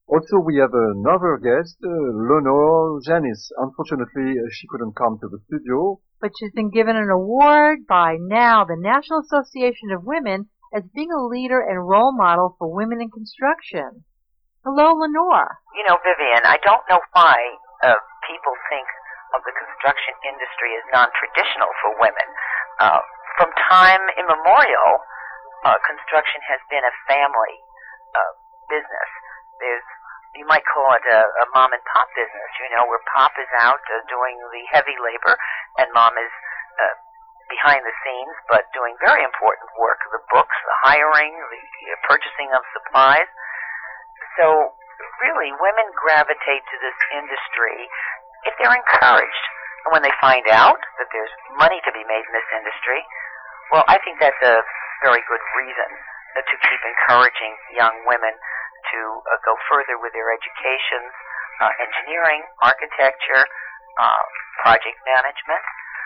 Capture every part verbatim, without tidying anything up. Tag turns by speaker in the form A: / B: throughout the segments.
A: Also, we have another guest, uh, Lenore Janis. Unfortunately, uh, she couldn't come to the studio.
B: But she's been given an award by NOW, the National Association of Women, as being a leader and role model for women in construction. Hello, Lenore.
C: You know, Vivian, I don't know why uh, people think of the construction industry as non-traditional for women. Uh, from time immemorial, uh, construction has been a family uh, business. There's, you might call it a, a mom and pop business, you know, where pop is out uh, doing the heavy labor and mom is uh, behind the scenes, but doing very important work, the books, the hiring, the uh, purchasing of supplies. So really, women gravitate to this industry if they're encouraged. And when they find out that there's money to be made in this industry, well, I think that's a very good reason uh, to keep encouraging young women to uh, go further with their educations, uh, engineering, architecture, uh, project management.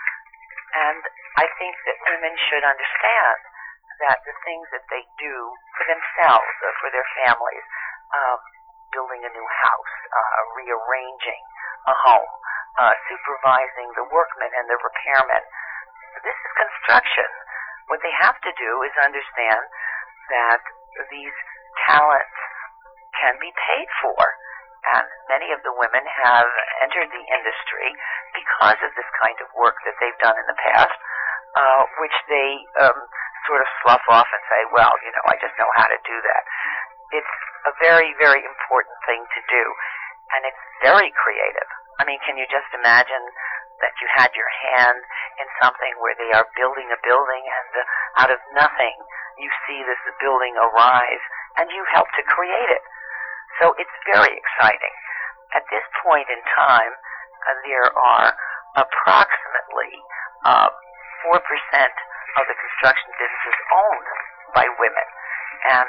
C: And I think that women should understand that the things that they do for themselves or for their families, um, building a new house, uh, rearranging a home, uh, supervising the workmen and the repairmen, this is construction. What they have to do is understand that these talents can be paid for. And many of the women have entered the industry because of this kind of work that they've done in the past, uh, which they um, sort of slough off and say, well, you know, I just know how to do that. It's a very, very important thing to do. And it's very creative. I mean, can you just imagine that you had your hand in something where they are building a building and uh, out of nothing you see this building arise and you help to create it. So it's very exciting. At this point in time, uh, there are approximately uh, four percent of the construction businesses owned by women. And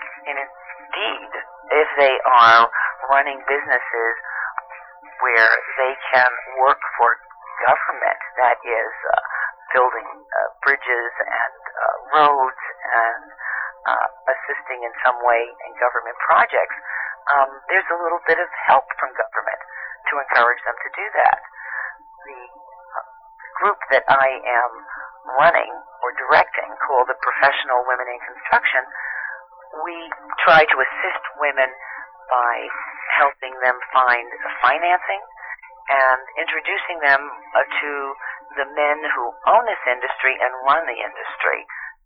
C: indeed, if they are running businesses where they can work for government, that is uh, building uh, bridges and uh, roads and uh, assisting in some way in government projects, um, there's a little bit of help from government to encourage them to do that. The uh, group that I am running or directing, called the Professional Women in Construction, we try to assist women by helping them find financing and introducing them uh, to the men who own this industry and run the industry.